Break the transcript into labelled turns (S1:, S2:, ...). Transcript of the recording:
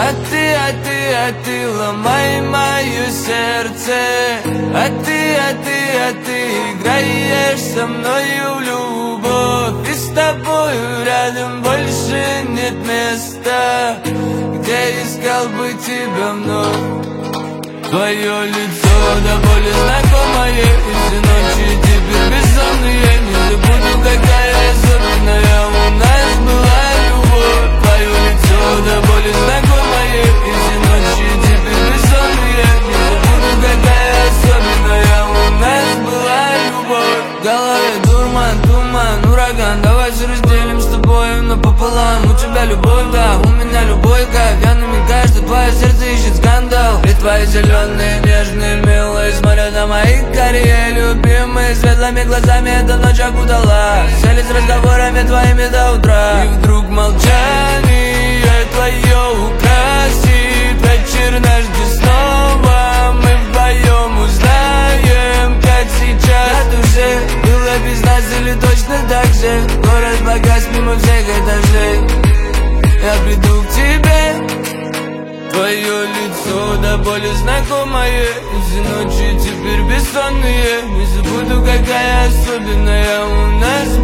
S1: ты ломай мое сердце. Ты играешь со мною в любовь, и с тобою рядом больше нет места, где искал бы тебя вновь. Твое лицо до боли знакомое, и все ночи теперь бессонные. Не забуду, какая особенная у нас была любовь. Твое лицо до боли знакомое, и все ночи теперь бессонные. Не забуду, какая особенная у нас была любовь. В голове дурман, туман, ураган. Давай все разделим с тобой напополам. У тебя любовь, да, у меня любовь, как я намекаю, что твое сердце ищет скандал. И твои зеленые, нежные, милые смотрят на мои карие любимые. Светлыми глазами эта ночь окутала, сели с разговорами твоими до утра. И вдруг молчание твое украсит вечер наш, где снова мы вдвоем узнаем, как сейчас. На душе было без нас или точно так же. Город погас мимо всех этажей. Я приду к тебе, твое лицо до боли знакомое, и все ночи теперь бессонные. Не забуду, какая особенная у нас